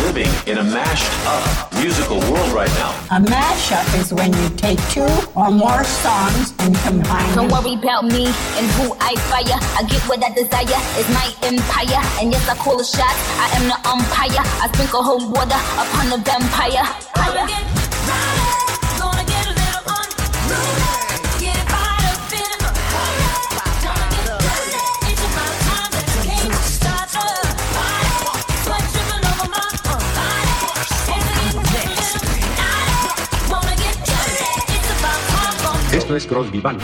living in a mashed up musical world right now. A mashup is when you take two or more songs and combine them. Don't worry about me and who I fire. I get what I desire, it's my empire. And yes, I call the shots, I am the umpire. I sprinkle holy water upon the vampire. Esto es Cross Vivan.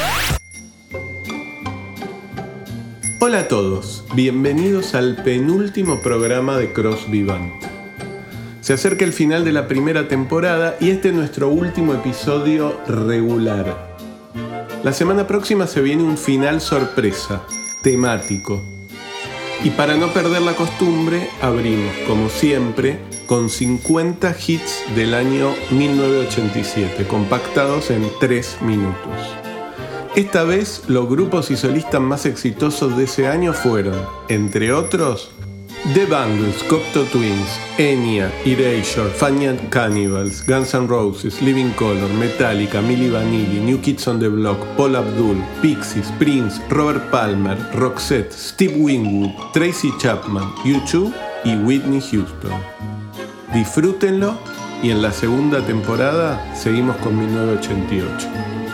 Hola a todos, bienvenidos al penúltimo programa de Cross Vivan. Se acerca el final de la primera temporada y este es nuestro último episodio regular. La semana próxima se viene un final sorpresa, temático. Y para no perder la costumbre, abrimos, como siempre, con 50 hits del año 1987, compactados en 3 minutos. Esta vez, los grupos y solistas más exitosos de ese año fueron, entre otros, The Bangles, Cocteau Twins, Enya, Erasure, Fun Young Cannibals, Guns N' Roses, Living Colour, Metallica, Milli Vanilli, New Kids on the Block, Paula Abdul, Pixies, Prince, Robert Palmer, Roxette, Steve Winwood, Tracy Chapman, U2 y Whitney Houston. Disfrútenlo y en la segunda temporada seguimos con 1988.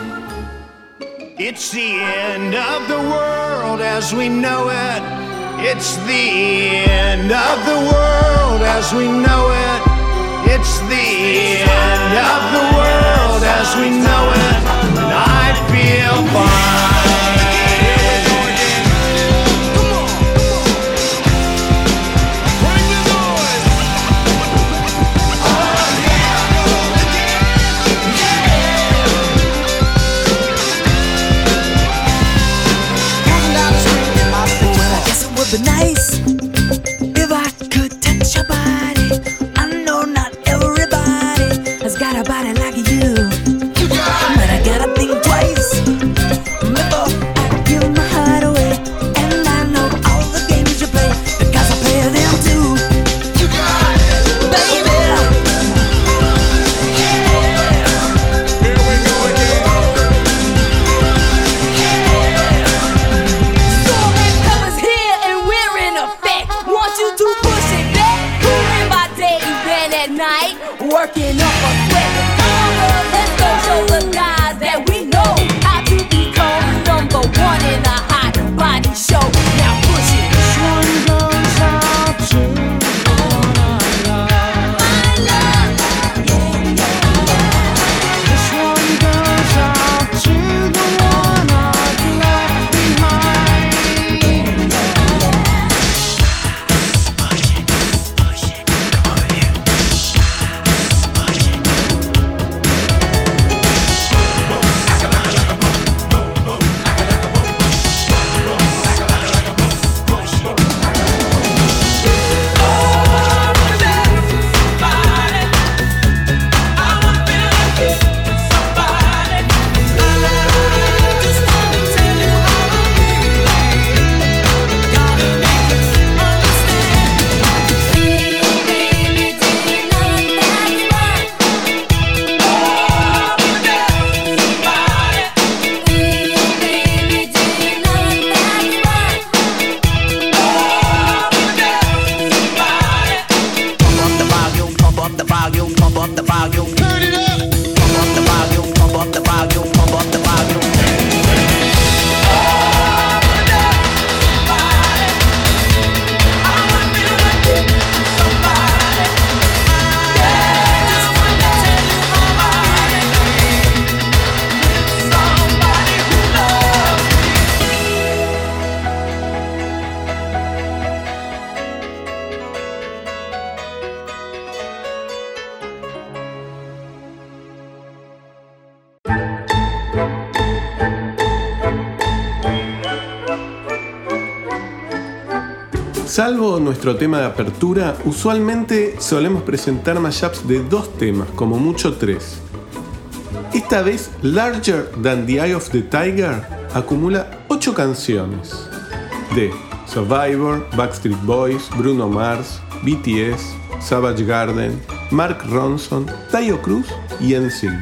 It's the end of the world as we know it. It's the end of the world as we know it. It's the end of the world as we know it. And I feel fine. But nice if I could touch your body. I know not everybody has got a body like you, but I gotta think twice before I give my heart away. And I know all the games you play because I play them too, baby. Here we go again. Stormy colors here and we're in effect. Want you to push it back. Cooling by day, been at night, working up a sweat. Come on, let's go show the guys that we know how to become number one in a hot body show. Now push it. This one goes out to my love. This one goes out to the one I've left behind. Salvo nuestro tema de apertura, usualmente solemos presentar mashups de 2 temas, como mucho 3. Esta vez, Larger Than the Eye of the Tiger acumula 8 canciones de Survivor, Backstreet Boys, Bruno Mars, BTS, Savage Garden, Mark Ronson, Taio Cruz y NSYNC.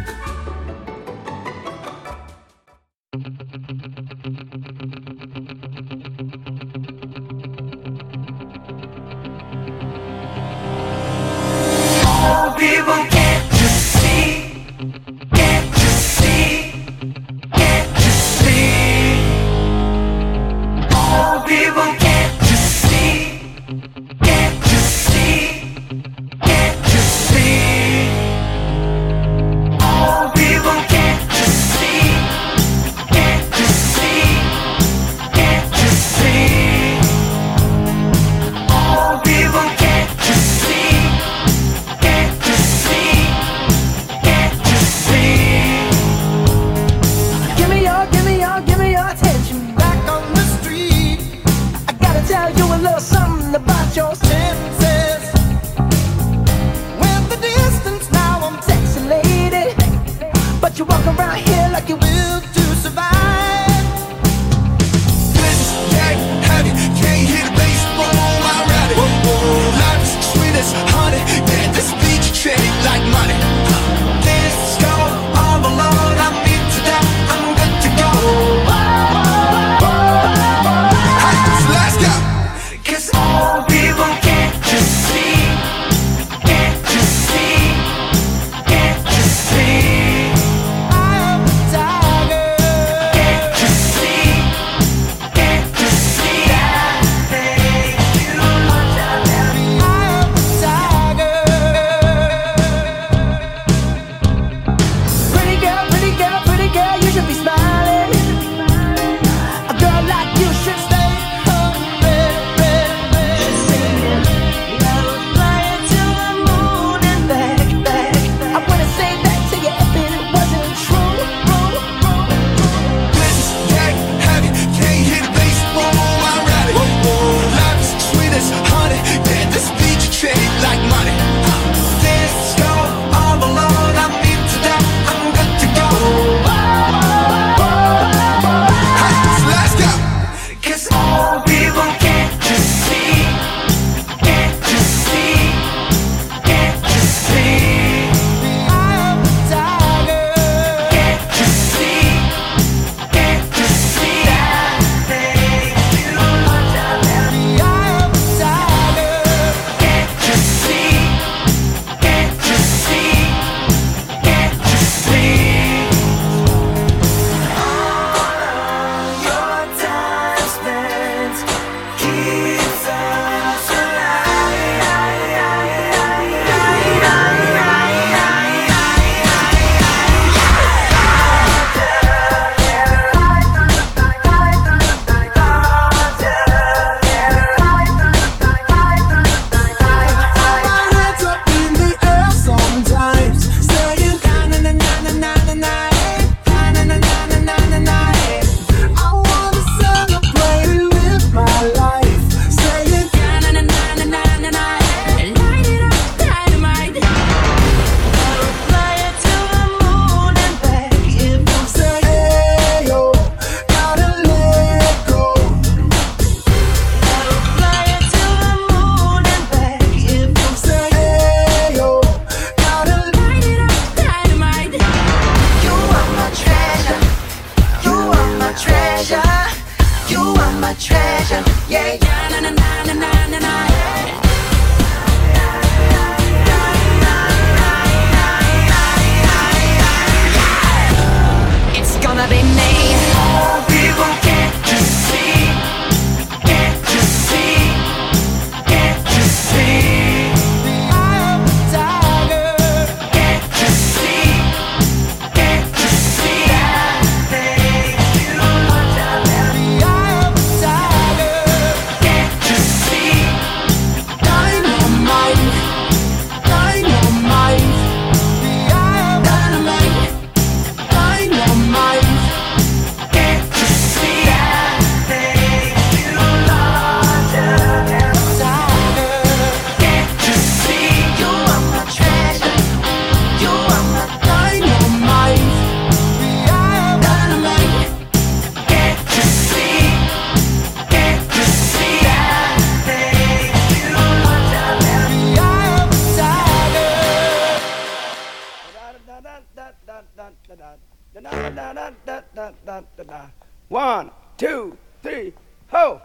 1, 2, 3, ho!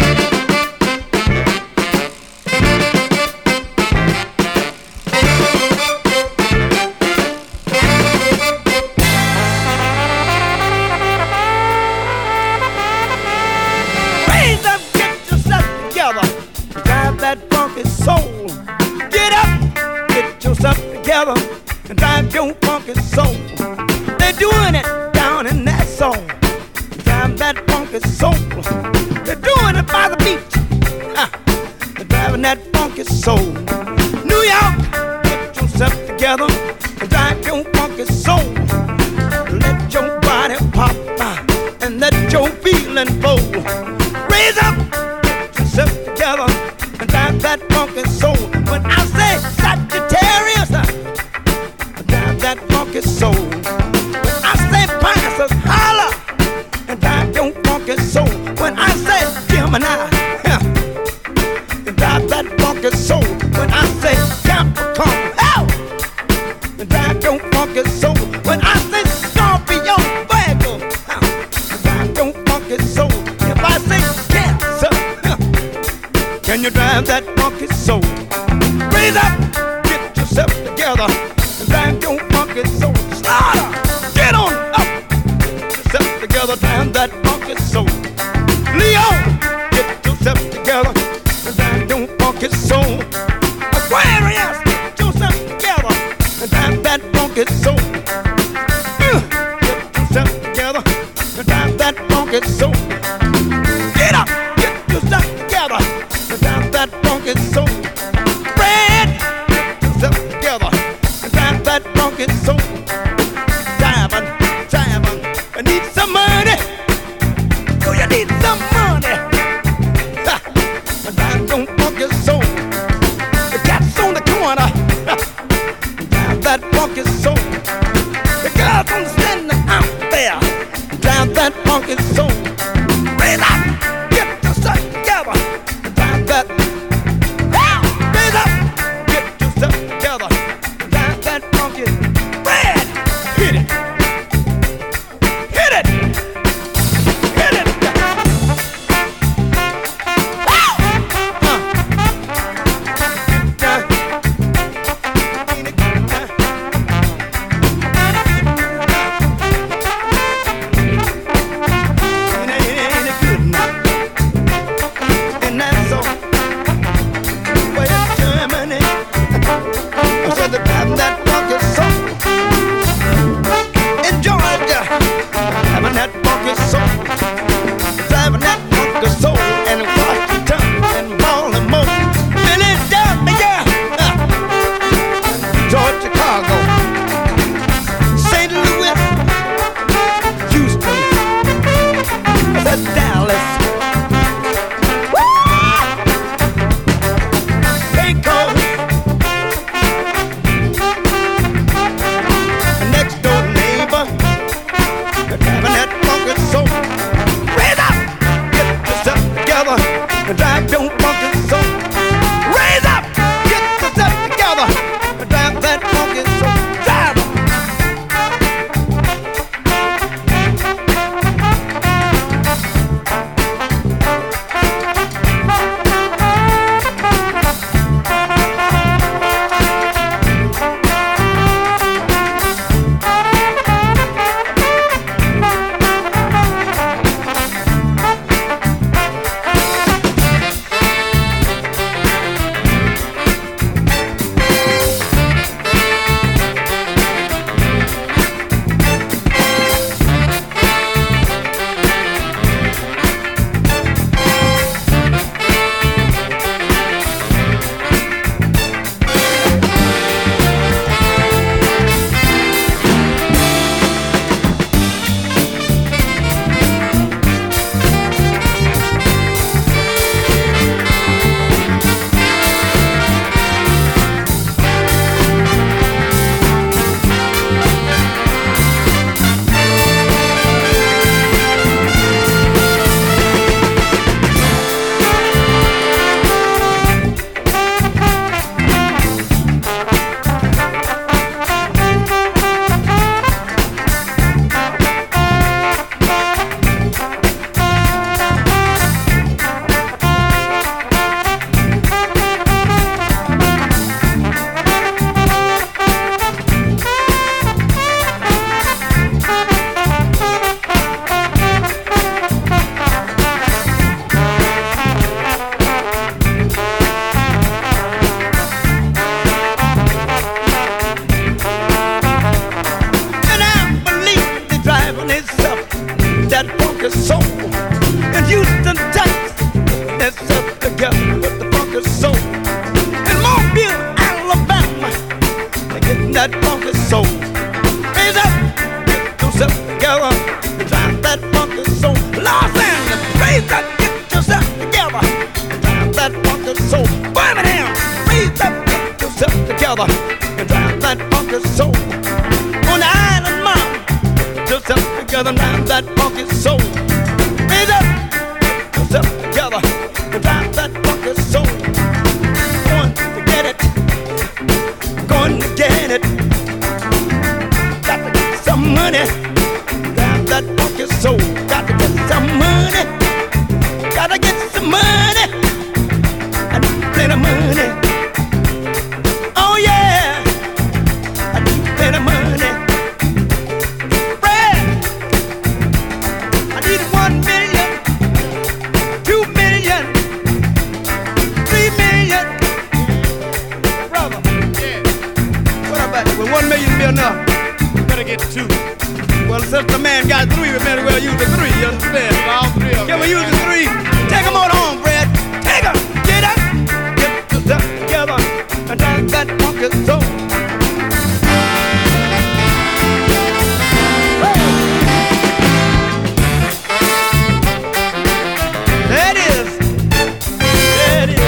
Raise up, get yourself together, drive that funky soul. Get up, get yourself together, and drive your funky soul. They're doing it down in that song. Drive that funky soul. They're doing it by the beach. They're driving that funky soul. New York, get yourself together and drive your funky soul. Let your body pop and let your feeling flow. Raise up, get yourself together and drive that funky soul. When I say Sagittarius, drive that funky soul. When I say Pisces, holla and drive your funky soul. When I say Gemini, drive that funky soul. When I say Capricorn, and drive your funky soul. When I say Scorpio, Virgo, drive your funky soul. If I say Cancer, can you drive that funky soul? Raise up, get yourself together, and drive your funky soul. Slaughter, get on up, get yourself together, drive that funky soul. Leo, get yourself together, and drive your funky soul. Aquarius, get yourself together, and drive that funky soul. Get yourself together, and drive that funky soul. Get up, get yourself together, and drive that funky soul. Fred, get yourself together, and drive that funky soul. Diamond, I need some money. Do you need some money? And drive your funky soul. The cat's on the corner. Drive that funky soul. The girls on standing out there. Drive that funky soul. Raise up, get yourself together. Drive that. Raise up, get yourself together. Drive that funky. Red, hit it, hit it, hit it. together and drive that funky soul. On the island mountain, yourself together and drive that funky soul. Raise up yourself together and drive that funky soul. Going to get it, going to get it. Got to get some money, drive that funky soul. Got to get some money, gotta get some money. I need plenty of money. Oh yeah, I need plenty of money. Brad, I need 1 million, 2 million, 3 million. Brother, yeah. What about it? Will 1 million be enough? Better get 2. Well, since the man got 3, we might as well use the 3. You understand? All 3 of them. Can we use the 3? Take them on home, Brad. Take them. Get up. Get yourself together and drive that funky soul. There it is. There it is.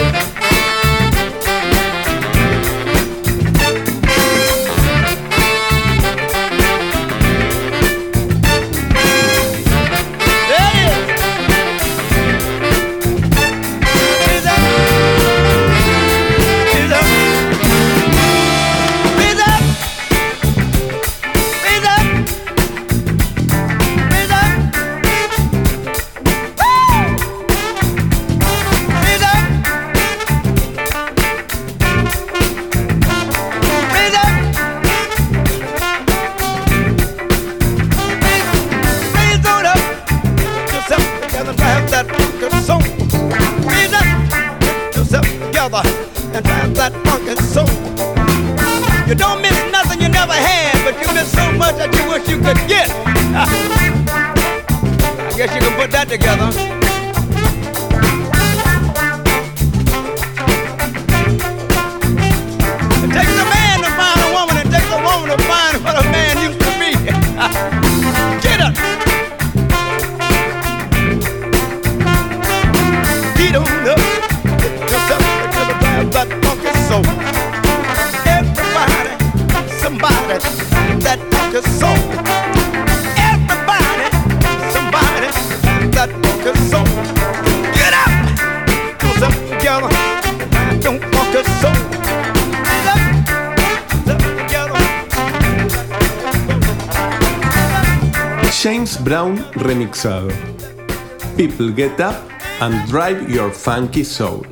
And drive that funky soul. You don't miss nothing you never had, but you miss so much that you wish you could get. I guess you can put that together. It takes a man to find a woman, it takes a woman to find what a man used to be. Get up. Get on up. That funky soul. Everybody, somebody, that funky soul. Everybody, somebody, that funky soul. Get up, do something together. Don't funky soul. Get up, something together. James Brown remixado. People get up and drive your funky soul.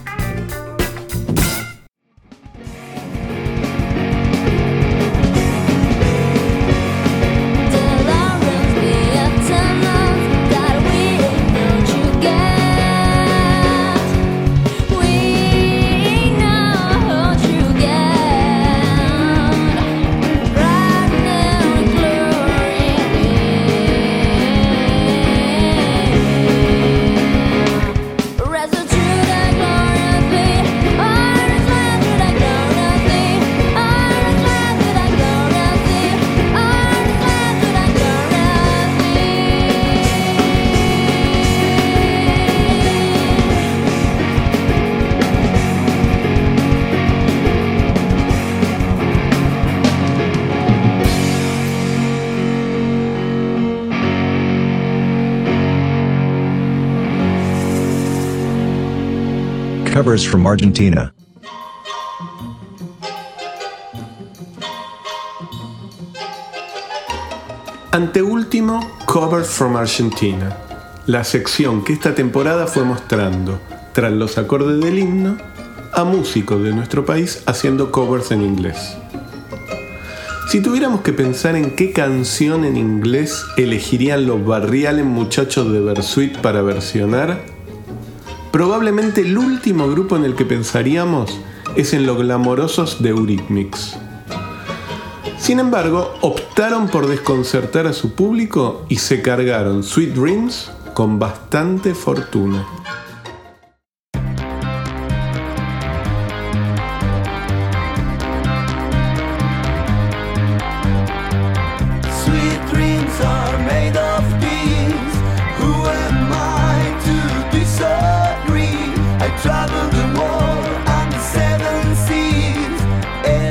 Covers from Argentina. Anteúltimo, Covers from Argentina, la sección que esta temporada fue mostrando, tras los acordes del himno, a músicos de nuestro país haciendo covers en inglés. Si tuviéramos que pensar en qué canción en inglés elegirían los Barriales Muchachos de Versuit para versionar, probablemente el último grupo en el que pensaríamos es en los Glamorosos de Eurythmics. Sin embargo, optaron por desconcertar a su público y se cargaron Sweet Dreams con bastante fortuna. Travel the world and the 7 seas.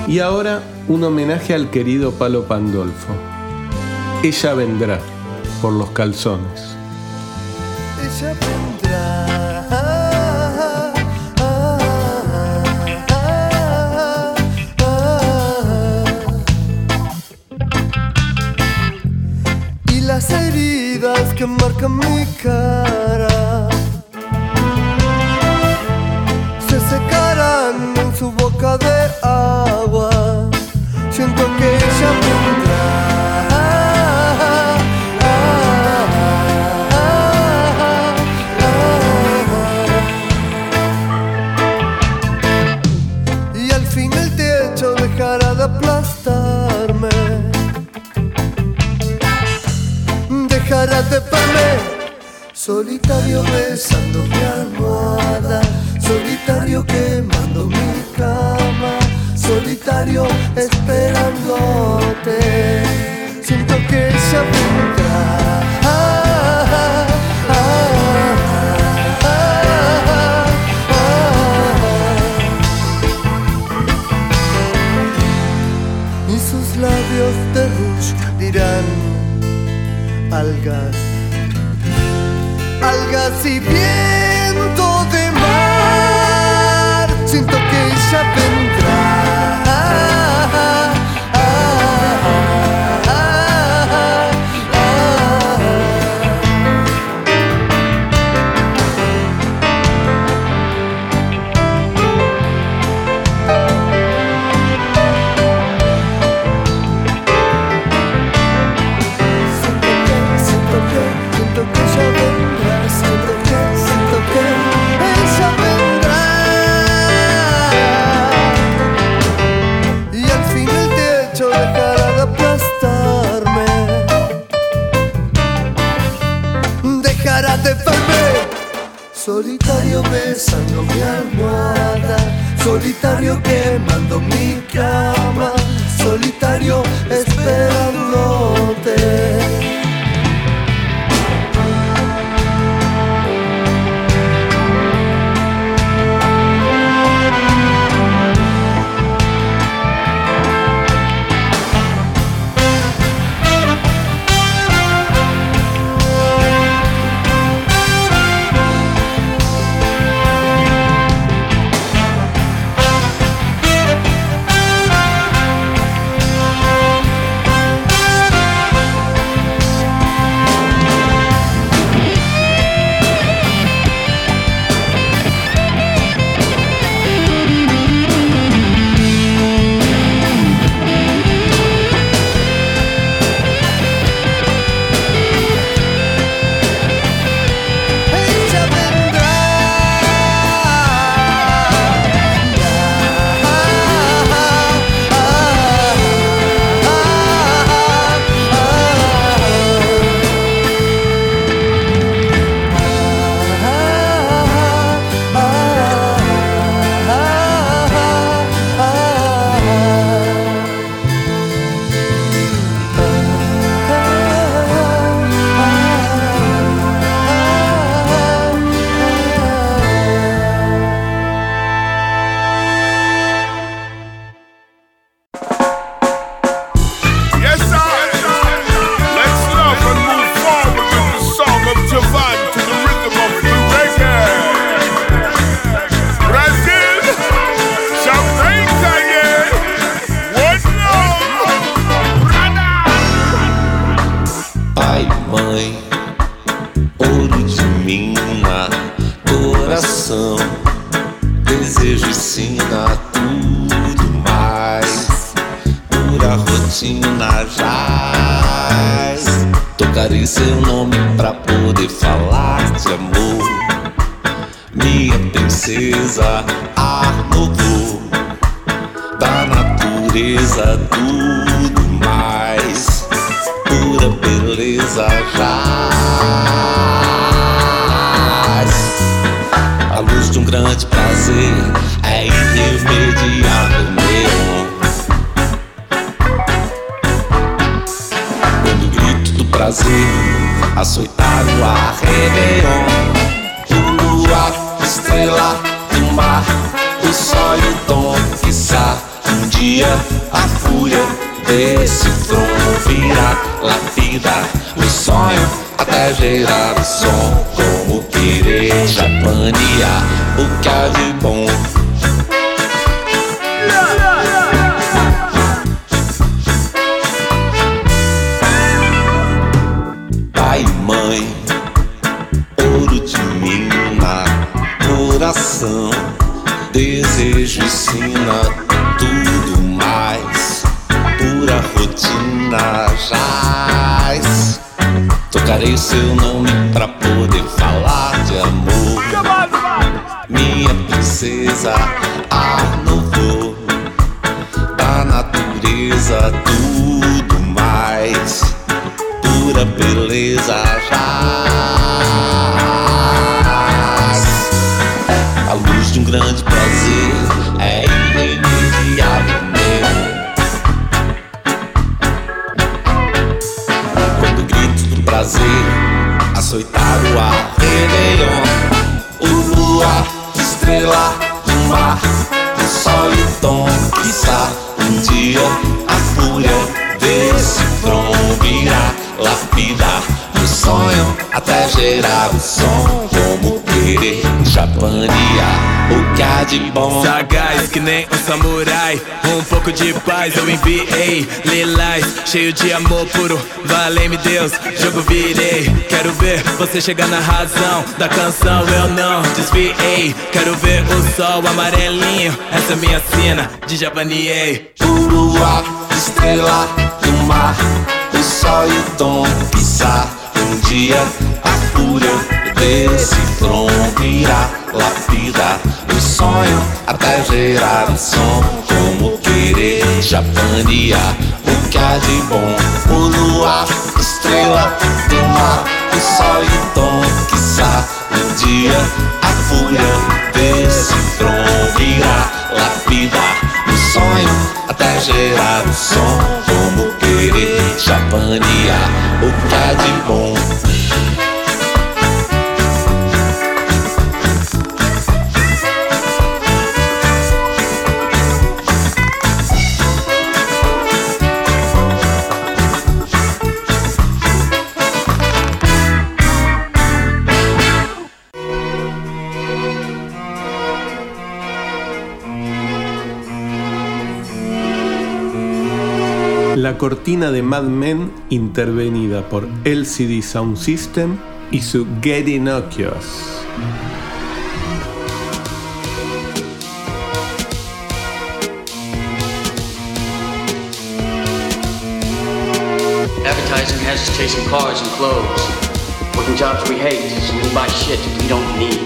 Y ahora un homenaje al querido Palo Pandolfo. Ella vendrá, por Los Calzones. Ella vendrá. Y las heridas que marcan mi cara se secarán en su boca de agua. Siento que ella vendrá. Y al fin el techo dejará de aplastarme, dejará de verme solitario besando mi almohada, solitario quemando mi cama, solitario esperándote. Siento que ella vendrá. Y sus labios de rouge dirán algas, algas y viento de mar. Siento que ella vendrá. Solitario besando mi almohada, solitario quemando mi cama, solitario esperándote. Açoitado a Réveillon, lua, estrela do mar, o sol e o tom, quiçá, dia a fúria desse tronco virá, lapidar o sonho até gerar o som. Como querer japanear o que há de bom. Pai e mãe, ouro de mina, coração, desejo ensina tudo mais. Pura rotina jaz. Tocarei seu nome pra poder falar de amor. Minha princesa, ar novo da natureza, tudo mais. Pura beleza jaz. A luz de um grande prazer é irremediável mesmo. Quando grito do prazer, açoitar o ar, Réveillon, o luar, estrela do mar, o sol e o tom, quiçá um dia a fúria desse tronco virá, lapidar o sonho até gerar o som. Como querer japanear o que há de bom. Sagaz que nem um samurai, um pouco de paz eu enviei. Lilás, cheio de amor puro, valei-me Deus, jogo virei. Quero ver você chegar na razão da canção, eu não desviei. Quero ver o sol amarelinho, essa é minha cena de japaneei. O luar, estrela do mar, o sol e o tom, quiçá um dia a fúria desse tronco irá, lapidar o sonho até gerar o som. Como querer japanear o que há de bom. O luar, estrela do mar, o sol e o tom, quiçá um dia a fúria desse tronco irá, lapidar o sonho até gerar o som. Como querer japanear o que há de bom. La cortina de Mad Men intervenida por LCD Sound System y su Get Innocuous. Advertising has us chasing cars and clothes, working jobs we hate, so we buy shit we don't need.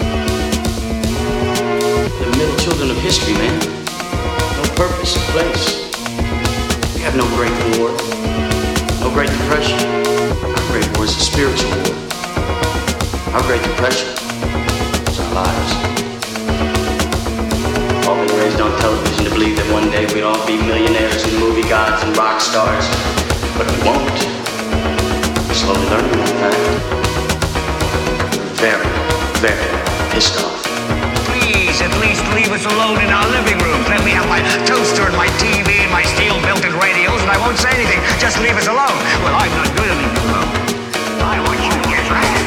The middle children of history, man. No purpose, no place. We have no great war, no great depression. Our great war is a spiritual war. Our great depression is our lives. All been raised on television to believe that one day we'd all be millionaires and movie gods and rock stars, but we won't. We're slowly learning that fact. We're very, very pissed off. Please, at least leave us alone in our living rooms. Let me have my toaster and my TV and my steel-belted radios, and I won't say anything. Just leave us alone. Well, I'm not going to leave you alone. I want you to get right.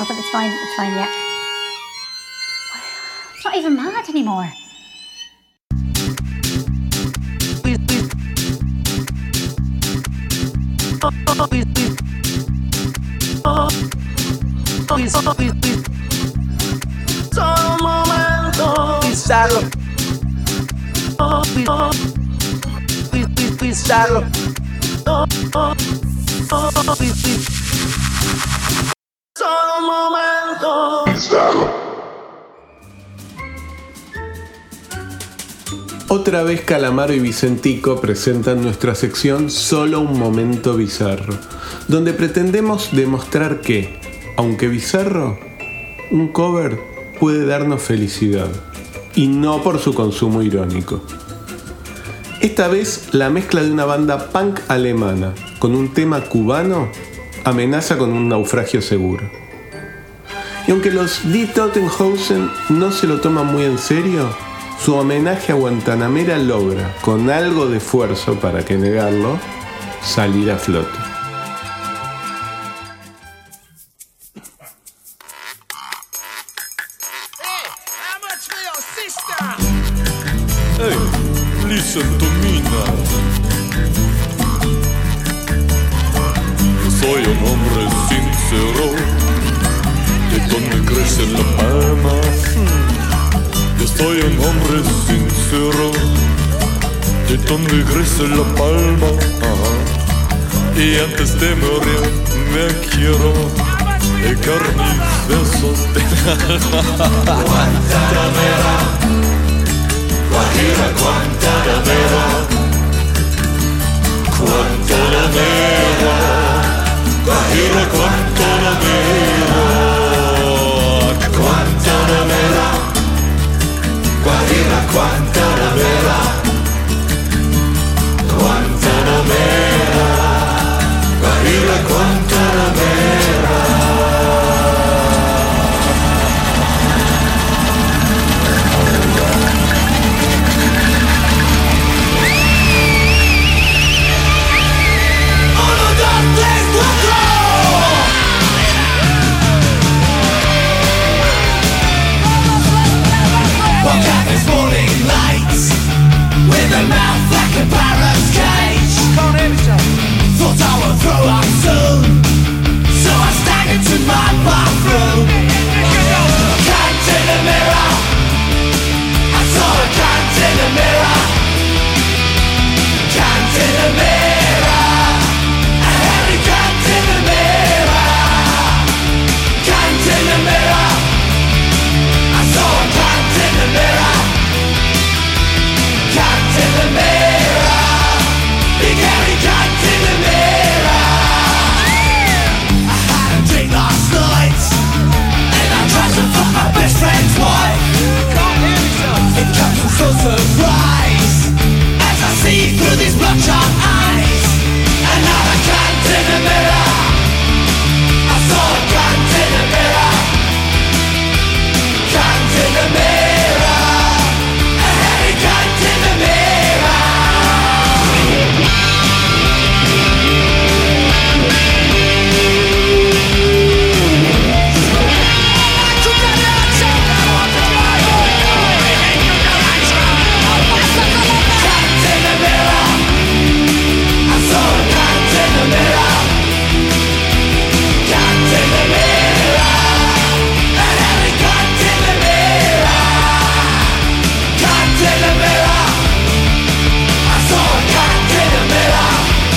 Stop it, it's fine, yeah. It's not even mad anymore. Solo un momento, pisarlo. Pisarlo. Solo un momento, pisarlo. Otra vez Calamaro y Vicentico presentan nuestra sección Solo un momento bizarro, donde pretendemos demostrar que, aunque bizarro, un cover puede darnos felicidad, y no por su consumo irónico. Esta vez la mezcla de una banda punk alemana con un tema cubano amenaza con un naufragio seguro. Y aunque los Die Totenhausen no se lo toman muy en serio, su homenaje a Guantanamera logra, con algo de esfuerzo para que negarlo, salir a flote. Hey, listen to me now. Yo soy un hombre sincero, de donde crece la palma. Yo soy un hombre sincero, de donde crece la palma. Y antes de morir me quiero dejar mis besos de Guantanamera, Guajira, Guantanamera, Guantanamera, Guajira, Guantanamera, Guantanamera, Guajira, Guantanamera, Guantanamera, Guajira, Guantanamera. Woke up this morning late, with a mouth like a parrot's cage. Thought I would throw up soon, so I staggered to my bathroom. Cunt in the mirror, I saw a cunt in the mirror. Cunt in the mirror, a hairy cunt in the mirror. Cunt in the mirror, I saw a cunt in the mirror. Cunt in the mirror, big hairy cunt in the mirror. I had a drink last night, and I tried to fuck my best friend's wife. It comes as no surprise, as I see through these bloodshot eyes. Another cunt in the mirror, I saw a cunt in the mirror. Cunt in the mirror, a hairy cunt in the mirror. Cunt in the mirror, I saw a cunt in the mirror. Cunt in the mirror, a hairy cunt in the mirror. Cunt in the mirror, I saw a cunt in the mirror.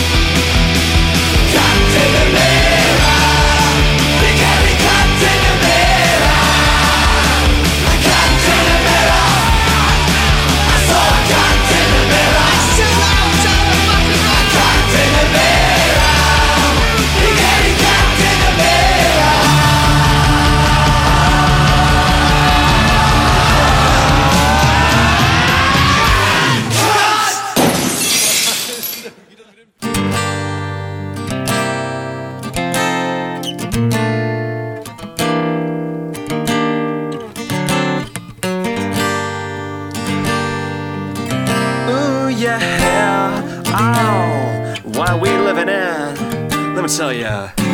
Cunt in the mirror, big hairy cunt in the mirror. A cunt in the mirror, I saw a cunt in the mirror. A cunt in the mirror, big hairy cunt in the mirror. Ooh, yeah, oh, what are we living in? Let me tell ya,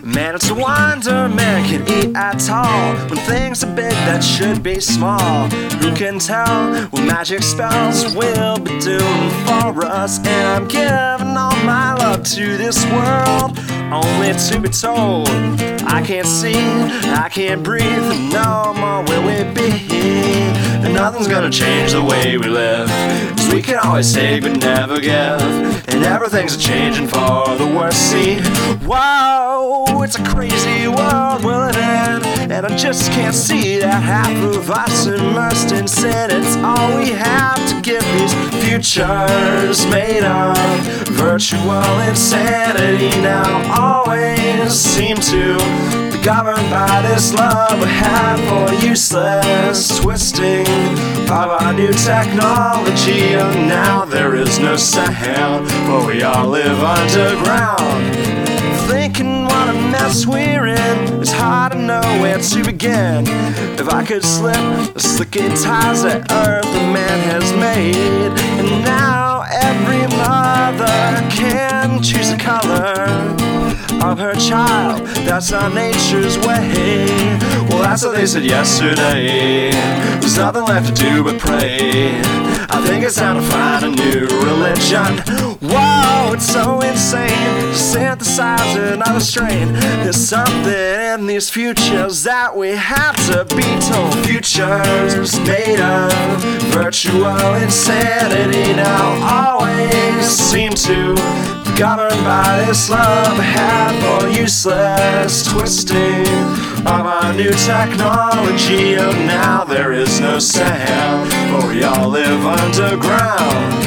Man, it's a wonder man can eat at all when things are big that should be small. Who can tell what magic spells will be doing for us? And I'm giving all my love to this world, only to be told I can't see, I can't breathe, no more will we be. And nothing's gonna change the way we live, 'cause we can always take but never give, and everything's changing for the worse. See, whoa, it's a crazy world we're living in, and I just can't see that half of us immersed in sin. It's all we have to give these futures made of virtual insanity now. Always seem to be governed by this love we have for useless twisting of our new technology. Oh, now there is no sound, for we all live underground. Thinking what a mess we're in, it's hard to know where to begin. If I could slip the slicky ties that earth and man has made, and now every mother can choose a color of her child, that's our nature's way. Well, that's what they said yesterday. There's nothing left to do but pray. I think it's time to find a new religion. Whoa, it's so insane to synthesize another strain. There's something in these futures that we have to be told. Futures made of virtual insanity now always seem to be governed by this love we have for useless twisting of our new technology. Oh, now there is no sound, for we all live underground.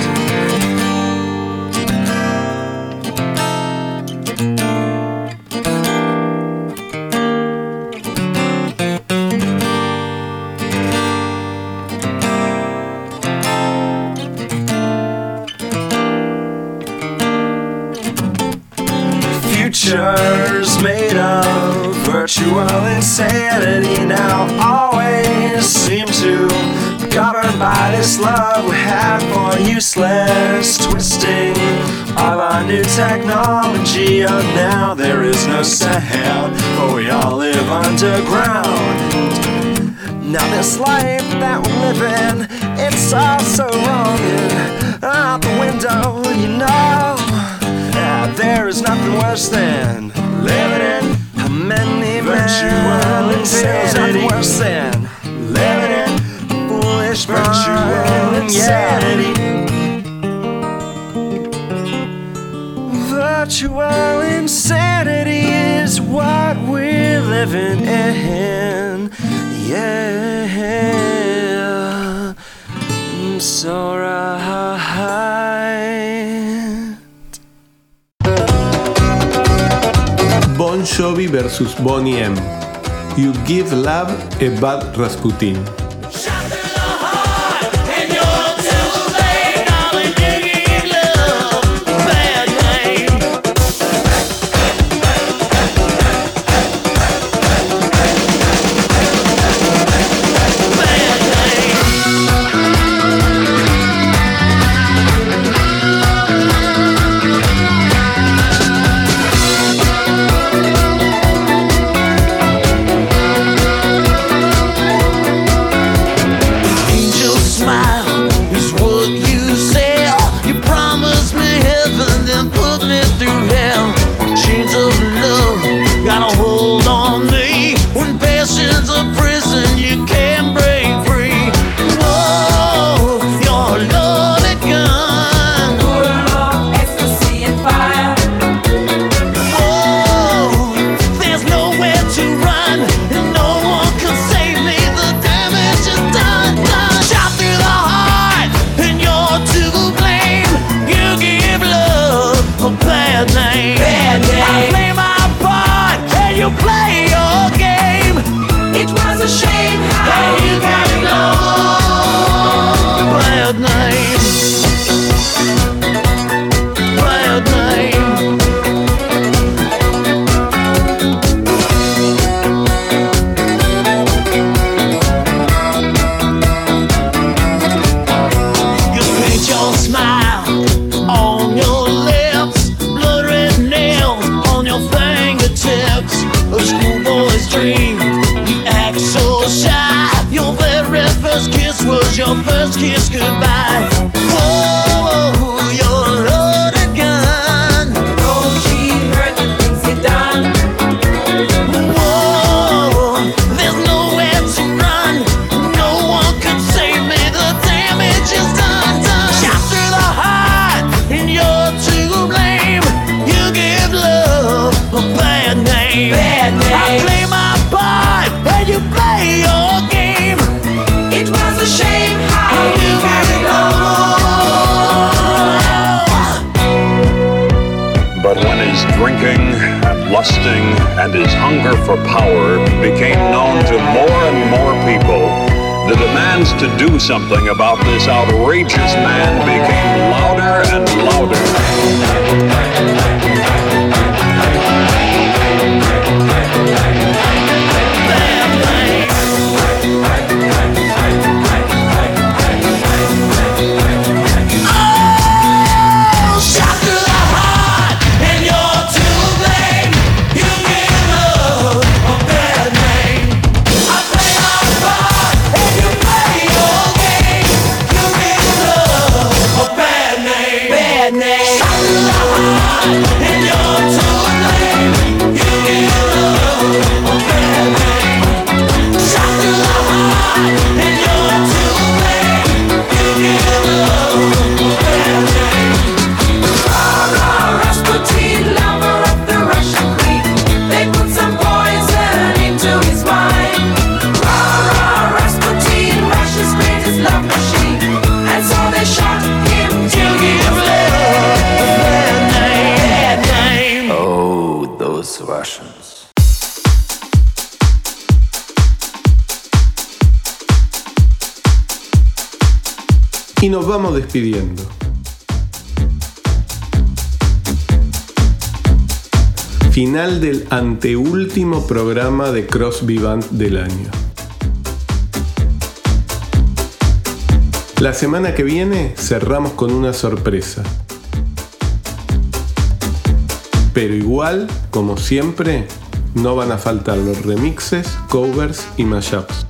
Futures made of virtual insanity now always seem to be governed by this love we have for useless twisting of our new technology. Oh, now there is no sound, for we all live underground. Now this life that we're living, it's all so wrong and out the window, you know. There is nothing worse than living in a many virtual insanity. There's nothing worse than living in foolish virtual insanity. Virtual insanity is what we're living in. Yeah, so right. Bon Jovi versus Boney M. You Give Love a Bad Rasputin. this was your first kiss goodbye. Whoa, your loaded gun. Don't she hurt the things you done? Whoa, there's nowhere to run. No one can save me. The damage is done. Shot through the heart, and you're to blame. You give love a bad name. Bad name. I play my part, and you play your game. It was a shame how you carried on. But when his drinking and lusting and his hunger for power became known to more and more people, the demands to do something about this outrageous man became louder and louder. Y nos vamos despidiendo. Final del anteúltimo programa de Crosby Band del año. La semana que viene cerramos con una sorpresa. Pero igual, como siempre, no van a faltar los remixes, covers y mashups.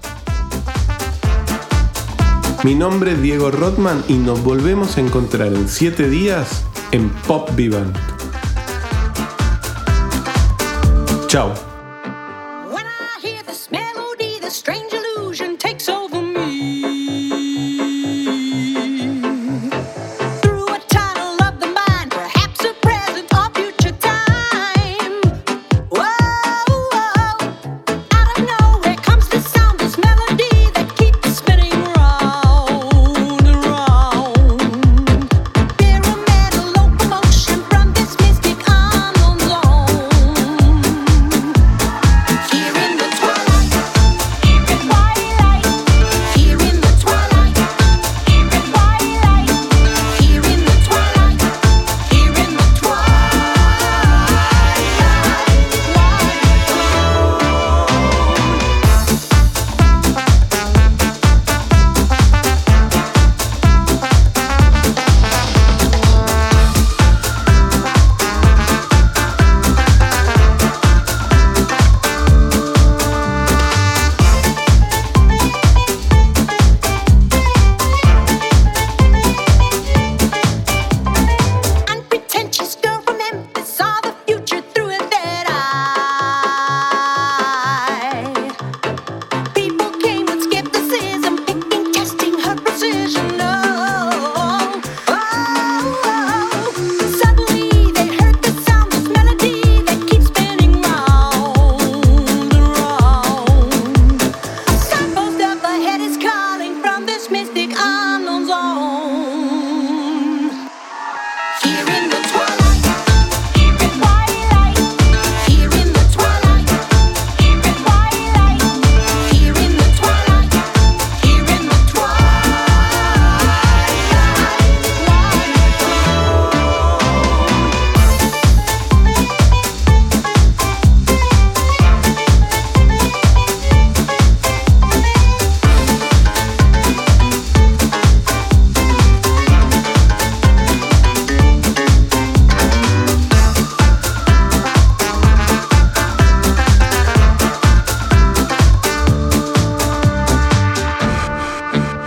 Mi nombre es Diego Rothman y nos volvemos a encontrar en 7 días en Pop Vivant. Chao.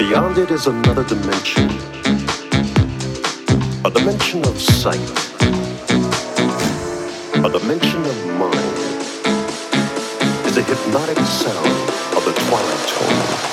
Beyond it is another dimension, a dimension of sight, a dimension of mind. Is the hypnotic sound of the twilight tone.